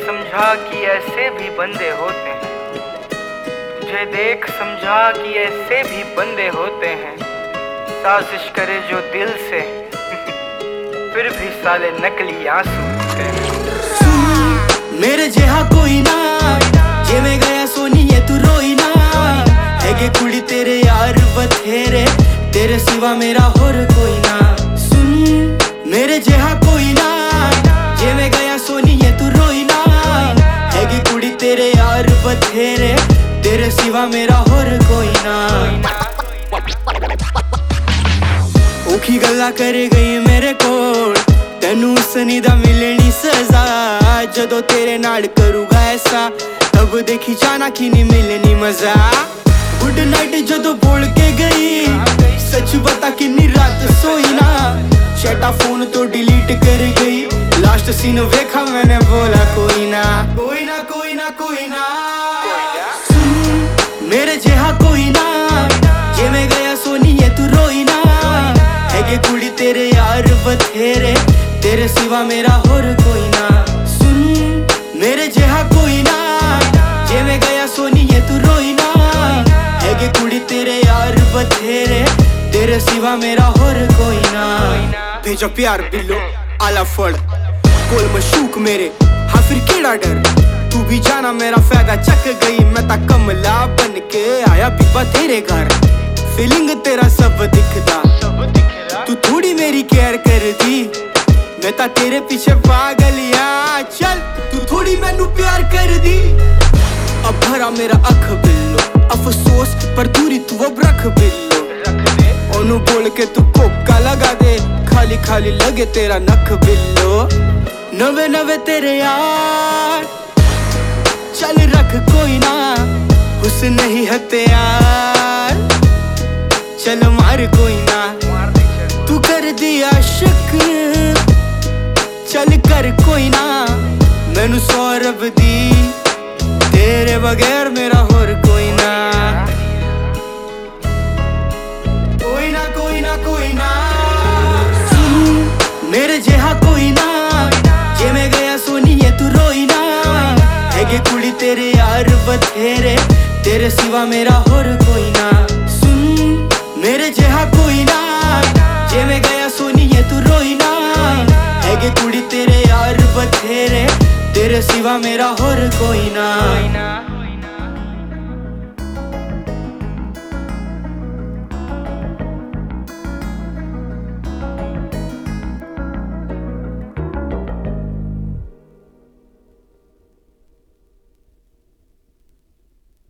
समझा कि ऐसे भी बंदे होते हैं, तुझे देख समझा कि ऐसे भी बंदे होते हैं। साजिश करे जो दिल से फिर भी साले नकली आंसू हैं। मेरे जहा कोई ना जिवें गया सोनी ये तू रोई ना, हैगे कुड़ी तेरे यार बथेरे, तेरे सिवा मेरा होर कोई ना। सुन मेरे जहा कोई ना जिवें गया सोनी ये तू रोई ना, हैगे कुड़ी तेरे यार बथेरे, तेरे सिवा मेरा होर कोई ना। औखी गल्ला करे गई मेरे कोल, तेनू उसनी दा मिलनी सजा, जदों तेरे नाल करूगा ऐसा तब देखी जाना कि नहीं मिलनी मजा। गुड नाइट जदों बोल के गई, सच बता किन्नी रात सोई ना, चैटा फोन तो डिलीट कर गई, लास्ट सीन वेखा मैंने बोला कोई ना कोई ना कोई ना कोई ना। मेरे जहा कोई ना जिवें गया सोनी ये तू रोई ना, हैगे कुड़ी तेरे यार बथेरे, तेरे सिवा मेरा होर कोई ना। सुन मेरे जहा कोई ना जिवें गया सोनी ये तू रोई ना, हैगे कुड़ी तेरे यार बथेरे, तेरे सिवा मेरा होर कोई ना। भेजो प्यार बिल्लो आला फड़ कोल मशूक मेरे, हाँ फिर केड़ा डर, तू भी जाना मेरा फायदा चक गई, मैं ता कमला बन के आया बीबा तेरे घर। फीलिंग तेरा सब दिखदा, तू थोड़ी मेरी केयर कर दी, मैं ता तेरे पीछे पागल या, चल तू थोड़ी मैनू प्यार कर दी। अब भरा मेरा अख बिल्लो, अफसोस पर दूरी तू अब रख बिल्लो, ओनू बोल के तू कोका लगा दे, खाली खाली लगे तेरा नख बिल्लो। नवे नवे तेरे यार चल रख कोई ना, हुस्न ही हथियार चल मार कोई ना, तू कर दिया शक चल कर कोई ना, मैनू सौरभ दी तेरे बगैर मेरा होर कोई ना कोई ना कोई ना कोई ना। मेरे जहा कोई ना जिवें गया सोनी ये तू रोई ना, हैगे कुड़ी तेरे यार बथेरे, तेरे सिवा मेरा होर कोई ना। सुन मेरे जहा कोई ना जिवें गया सोनी ये तू रोई ना, हैगे कुड़ी तेरे यार बथेरे, तेरे सिवा मेरा होर कोई ना।